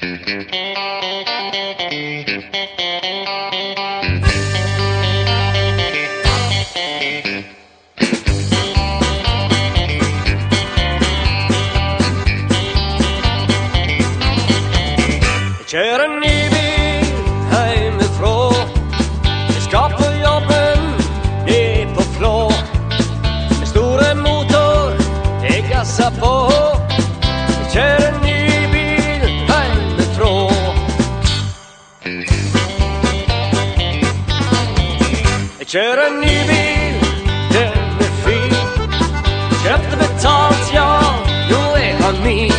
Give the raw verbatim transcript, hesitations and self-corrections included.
Kör en ny bil hemifrån. Vi ska på jobben, det är på flå. Med stora motor, det gassar på. Kör en ny bil hemifrån. Kör en ny bil, den är fin. Köpte betalt, ja, då är han min.